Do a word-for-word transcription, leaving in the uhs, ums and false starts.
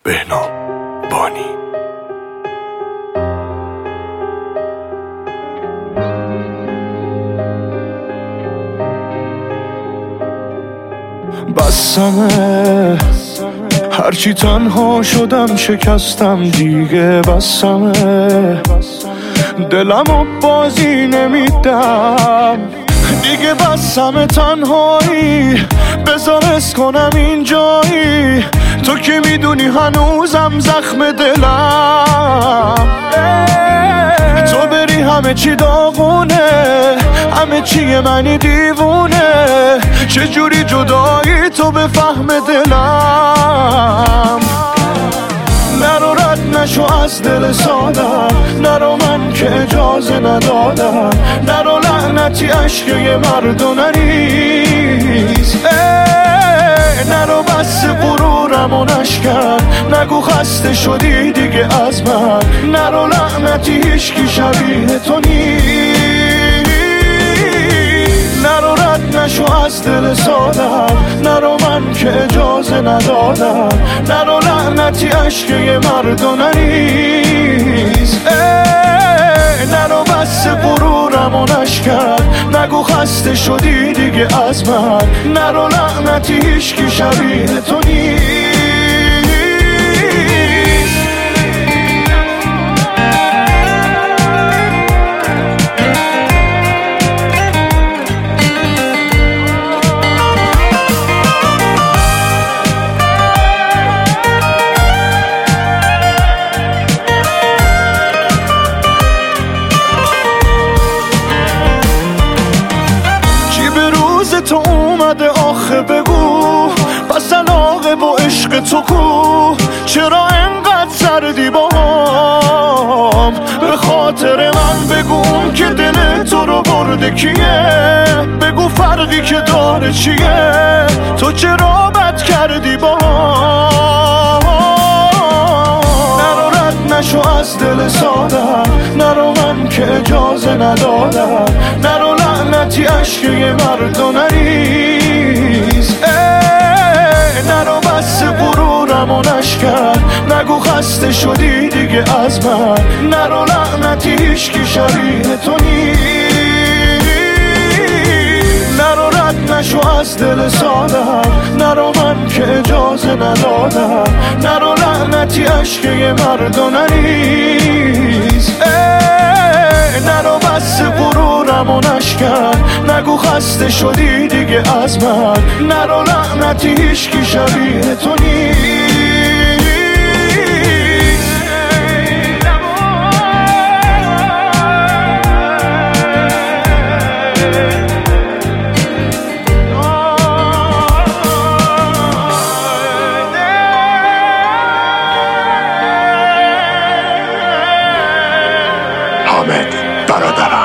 بهنام بانی. بسمه هرچی تنها شدم شکستم دیگه، بسمه دلمو بازی نمیدم دیگه، بسمه تنهایی بذار اس کنم اینجایی، تو که میدونی هنوزم زخم دلم، تو بری همه چی داغونه، همه چی منی دیوونه، چجوری جدایی تو به فهم دلم، نرو رد نشو از دل سادم، نرو من که اجازه ندادم، نرو لعنتی عشق یه مرد و نریز، نرو بس غرورم و نشکن، نگو خسته شدی دیگه از من، نرو لعنتی هیچکی شبیه تو نیست، نرو رد نشو از دل سادم، نرو من که اجازه ندادم، نرو لعنتی عشق یه مرد و نریز، نرو بس غرورم و نشکن، نگو خسته شدی دیگه از من، نرو لعنتی هیچکی شبیه تو نیست. تو اومده آخه بگو، پس علاقه با عشق تو کو، چرا انقدر سردی با هم، به خاطر من بگو که دل تو رو برده کیه، بگو فرقی که داره چیه، تو چرا بد کردی با هم، نرو رد نشو از دل سادم، نرو من که اجازه ندادم، نرو لعنتی عشق یه مرد و نریز، نرو بس غرورم و نشکن، نگو خسته شدی دیگه از من، نرو لعنتی هیچکی شبیه تو نیست، نرو رد نشو از دل سادم، نرو من که اجازه ندادم، نرو لعنتی عشق یه مرد و نریز، نرو بس غرورم و نشکن، نگو خسته شدی دیگه از من، نرو لعنتی هیچکی شبیه تو نیست. حامد برادرم.